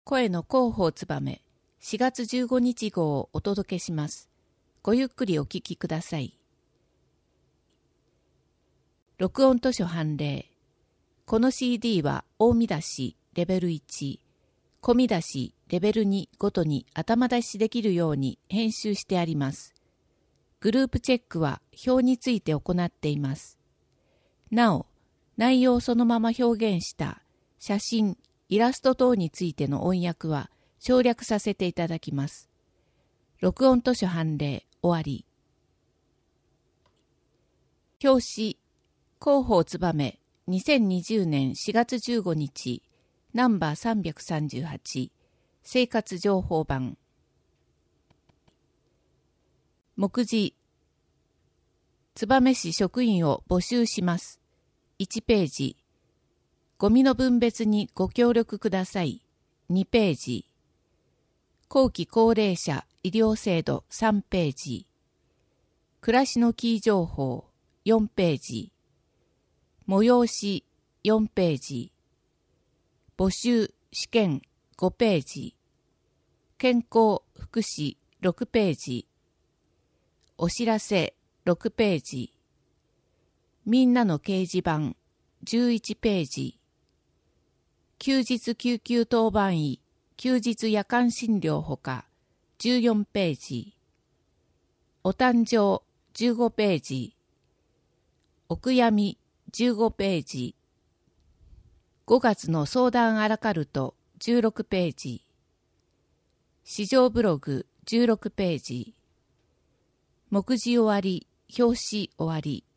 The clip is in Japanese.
声の広報つばめ4月15日号をお届けします。ごゆっくりお聞きください。録音図書判例。この CD は大見出しレベル1、小見出しレベル2ごとに頭出しできるように編集してあります。グループチェックは表について行っています。なお、内容をそのまま表現した写真、イラスト等についての音訳は省略させていただきます。録音図書判例終わり。表紙、広報つばめ2020年4月15日ナンバー338生活情報版。目次、燕市職員を募集します。1ページ。ゴミの分別にご協力ください。2ページ。後期高齢者医療制度3ページ。暮らしのキー情報4ページ。催し4ページ。募集試験5ページ。健康福祉6ページ。お知らせ6ページ。みんなの掲示板11ページ。休日救急当番医休日夜間診療ほか14ページ。お誕生15ページ。お悔やみ15ページ。5月の相談アラカルト16ページ。市場ブログ16ページ。目次終わり、表紙終わり。